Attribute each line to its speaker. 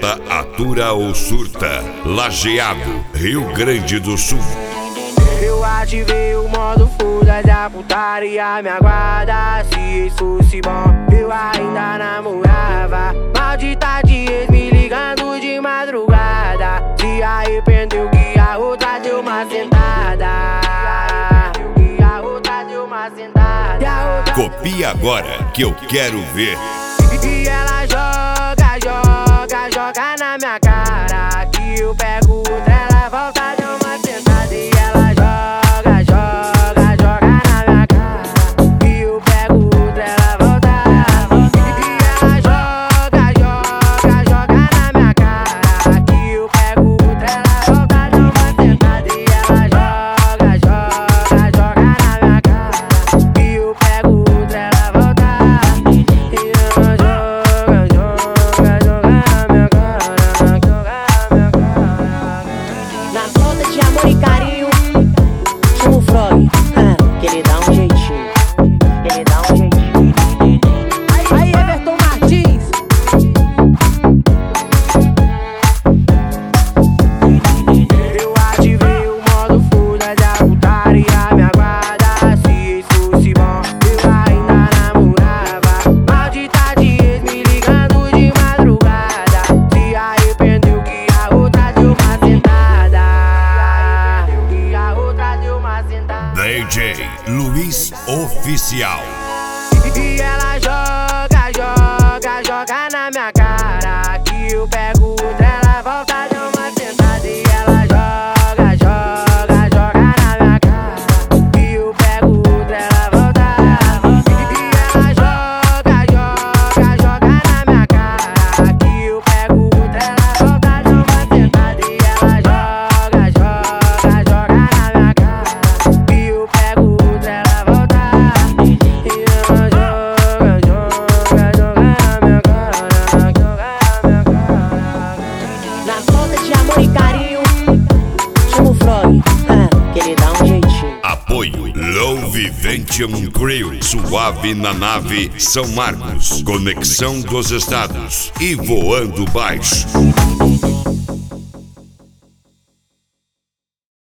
Speaker 1: atleta atura ou surta. Lajeado, Rio Grande do Sul.
Speaker 2: Eu ativei o modo foda da putaria, me aguarda. Se isso fosse bom, eu ainda namorava. Maldita de ex me ligando de madrugada. Se arrependeu que a outra deu uma sentada.
Speaker 1: Copia agora que eu quero ver.
Speaker 2: E ela joga, joga, joga na minha cara. Que eu pego outra, ela volta, deu uma sentada. E ela joga, joga, joga na minha cara. Que eu pego outra, ela volta. E ela joga, joga, joga na minha cara. Que eu pego outra, ela volta, deu uma sentada. E ela joga, joga, joga na minha cara. Que eu pego outra, ela volta.
Speaker 3: Na falta de amor e carinho, chama o Frog, que ele dá um jeitinho, ele dá um jeitinho.
Speaker 2: Aí, Everton Martins. Eu ativei o modo foda da putaria, me aguarda. Se isso fosse bom, eu ainda namorava. Maldita de ex me ligando de madrugada. Se arrependeu que a outra deu uma sentada. Que a outra deu uma sentada.
Speaker 1: DJ Luiz Oficial.
Speaker 2: E ela joga, joga, joga na minha cara. Que eu pego outra, ela volta, deu uma sentada. E ela joga, joga, joga na minha cara. Que eu pego outra, ela volta. E ela joga, joga, joga na minha cara. Que eu pego outra, ela volta, deu uma sentada. E ela joga, joga, joga na minha cara. Que eu pego outra, ela volta. E ela joga, joga, joga na minha cara. Joga na minha cara.
Speaker 3: Na falta de amor e carinho, chama o Frog, que ele dá um jeitinho.
Speaker 1: Apoio Low Vivention Crew. Suave na nave São Marcos. Conexão dos Estados. E voando baixo.